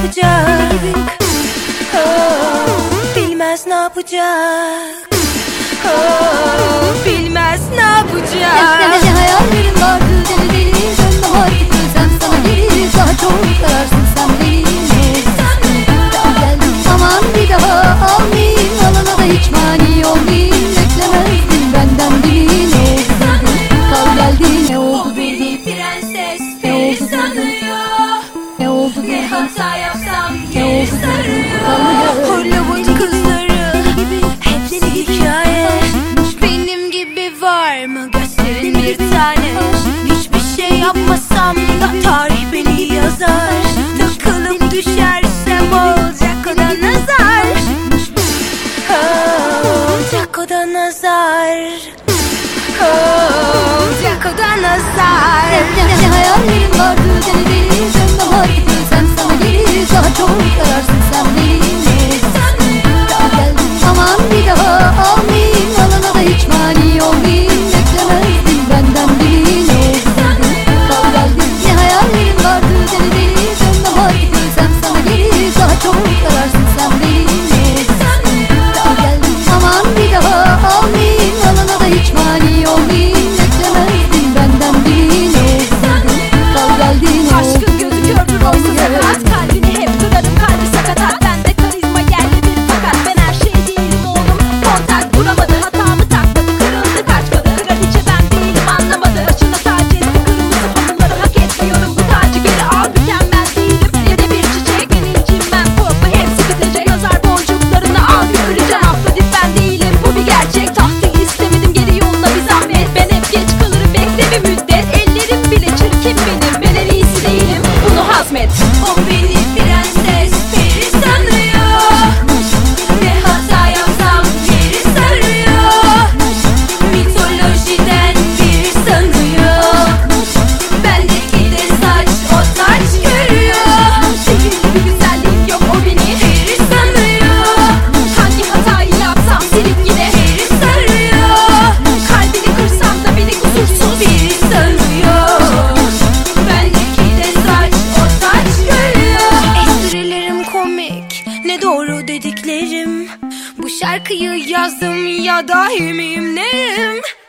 yapacak? Bilmez ne yapacak? Bilmez ne yapacak? Ne hayallerim vardı deli deli. Ben bahar gitmesem sana gelir. Daha çok ararsın sen beni. Daha geldim aman bir daha almayayım. Alana da hiç mani olmayayım. Beklemezdin benden değil. Kal geldi ne oldu Beni prenses peri sanıyor. ne oldu Ne hata yapsam ne geri oldu sarıyor. Hollywood kızları hepsi hikaye. Benim gibi var mı gösterin bir tane. Hiçbir şey yapmasam da tarih beni yazar. Takılıp düşersem olacak o da nazar. Olacak o da nazar. Olacak o da nazar. Ne hayallerim vardı deli deli. Ben bahar gitmesem sana gelir. Daha çok ararsın sen beni. Daha geldim aman bir daha almayayım. Alana da hiç mani olmayayım. Beklemezdin benden değil. Kal geldim ne hayallerim vardı deli deli. Ben bahar gitmesem sana gelir. Daha çok ararsın sen beni. Daha geldim aman bir daha almayayım. Alana da hiç mani olmayayım. Beklemezdin benden değil. Kal geldin Aşkın gözü kördür olsa sakat. Kalbini hep kırarım kalbi sakatat. Bende karizma yerli bir fakat. Ben her şey değilim oğlum. Kontak duramadı, hatamı takladı. Kırıldı kaçmadı, kraliçe ben değilim anlamadı. Başına tac etti kırmızı pamukları. Hak etmiyorum bu tacı geri al. Mükemmel değilim evde bir çiçek. Ben incinmem korkma hepsi bitecek. Nazar boncuklarını al götüreceğim. Afrodit ben değilim bu bir gerçek. Tahtı istemedim geri yolla bir zahmet. Ben hep geç kalırım bekle bir müddet. Ellerim bile çirkin benim. Ben en iyisi değilim bunu hazmet. O beni prenses peri sanıyor. Ne hata yapsam geri sarıyor. Mitolojiden biri sanıyor. Bendeki de saç o taç görüyor. Sihirli bir güzellik yok o beni Peri sanıyor. hangi hatayı yapsam silip yine Peri sarıyor. kalbini kırsam da beni kusursuz Peri sanıyor. Bendeki de saç o taç görüyor. Esprilerim komik, ne doğru dediklerim. Bu şarkıyı yazdım ya dahi miyim nerim?